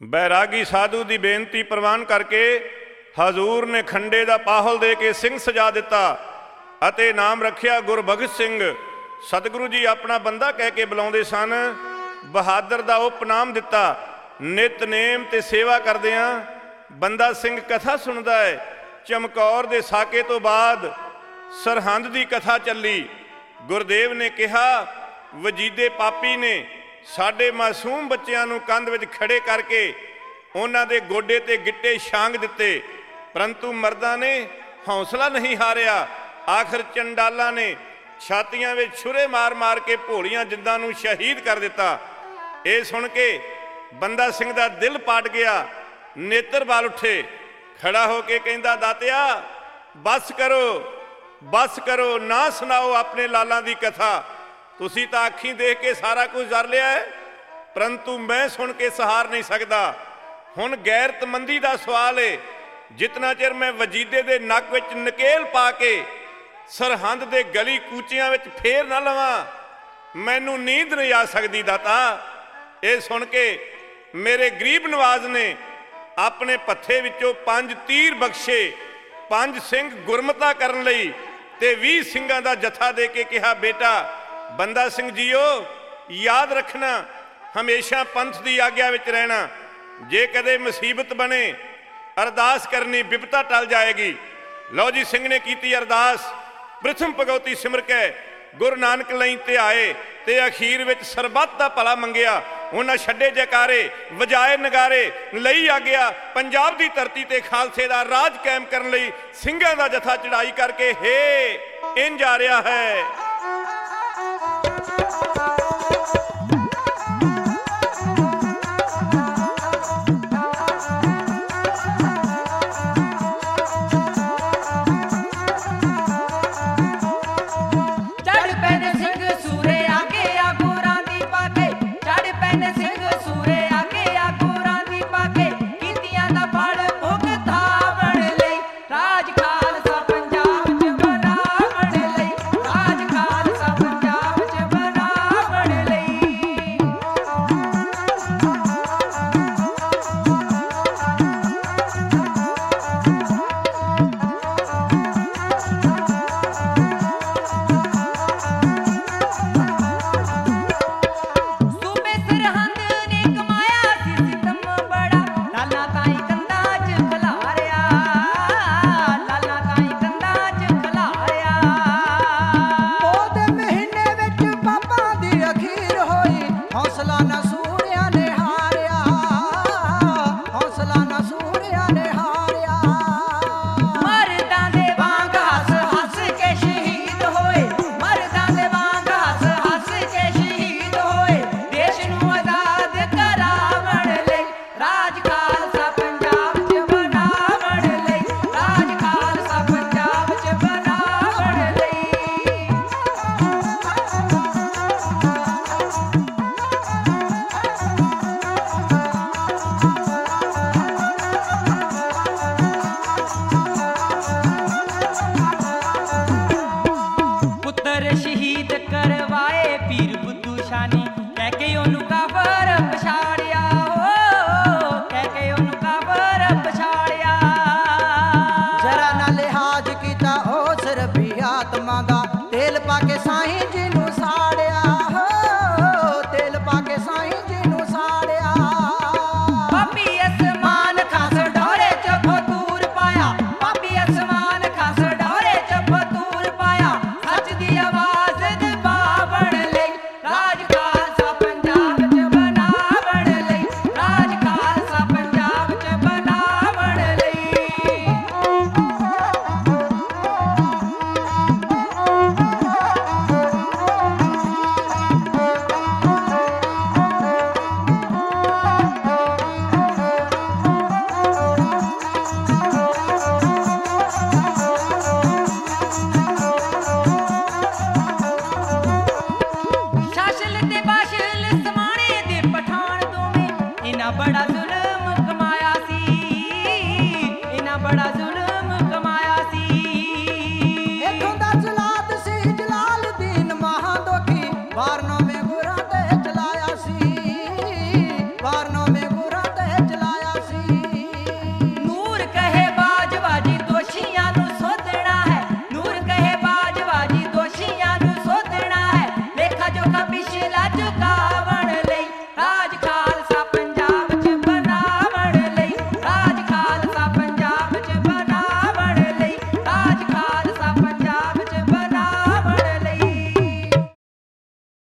बैरागी साधु की बेनती प्रवान करके हजूर ने खंडे का पाहल दे के सिंह सजा दिता अते नाम रखिया गुरभगत सिंह। सतगुरु जी अपना बंदा कह के बुलाते सन। बहादुर का उपनाम दिता। नितनेम ते सेवा करदियां बंदा सिंह कथा सुनता है। चमकौर दे साके तो बाद सरहंद की कथा चली। गुरदेव ने कहा वजीदे पापी ने साडे मासूम बच्चों नूं कंध विच खड़े करके उन्हां दे गोडे ते गिट्टे छांग दिते, परंतु मर्दां ने हौसला नहीं हारिया। आखिर चंडाला ने छातियां विच छुरे मार मार के भोलियां जिंदां नूं शहीद कर दिता। ये सुन के बंदा सिंह दा दिल पाट गया। नेत्र बाल उठे, खड़ा होके कहंदा दातिया बस करो, ना सुनाओ अपने लालां दी कथा। तुसी तां अखीं देख के सारा कुछ जर लिया है, परंतु मैं सुन के सहार नहीं सकता। हुण गैरतमंदी दा सवाल है। जितना चिर मैं वजीदे दे नक विच नकेल पा के सरहंद दे गली कूचियां विच फेर ना लवां, मैनू नींद नहीं आ सकती दाता। ये सुन के मेरे गरीब नवाज ने अपने पत्थे विचों 5 तीर बख्शे। 5 सिंह गुरमता करन लई ते 20 सिंघां दा जत्था दे के कहा बेटा बंदा सिंह जीओ याद रखना हमेशा पंथ की आग्या विच रहना। जे कदे मुसीबत बने अरदास करनी विपता टल जाएगी। लो जी सिंह ने की अरदास। प्रथम भगवती सिमर के गुरु नानक लई ते आए ते अखीर विच सरबत दा भला मंगिया। उन्हां छड्डे जयकारे वजाए नगारे लई आ गया। पंजाब की धरती ते खालसे दा राज कायम करन लई सिंघां दा जत्था चढ़ाई करके हे इंज आ रहा है। बड़ा